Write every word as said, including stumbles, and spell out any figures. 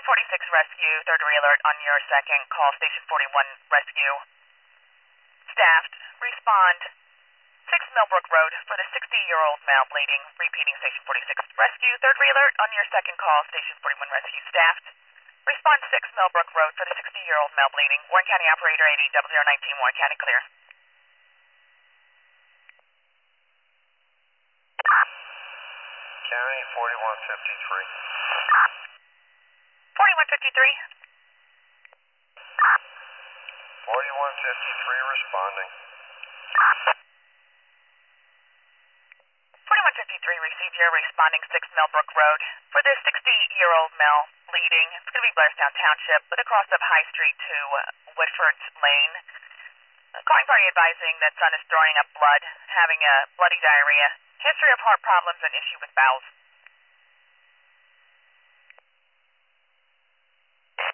forty-six rescue, third alert on your second call, station forty-one rescue. Staffed, respond. six Millbrook Road for the sixty-year-old male bleeding, repeating station forty-six rescue, third alert on your second call, station forty-one rescue. Staffed. Respond six Millbrook Road for the sixty-year-old male bleeding. Warren County operator eighty double zero nineteen, Warren County clear. County forty-one fifty-three. forty-one fifty-three. forty-one fifty-three responding. forty-one fifty-three received your responding six Millbrook Road for the sixty-year-old male bleeding. It's going to be Blairstown Township with a cross of High Street to uh, Woodford's Lane. Uh, calling party advising that son is throwing up blood, having a bloody diarrhea, history of heart problems, and issue with bowels.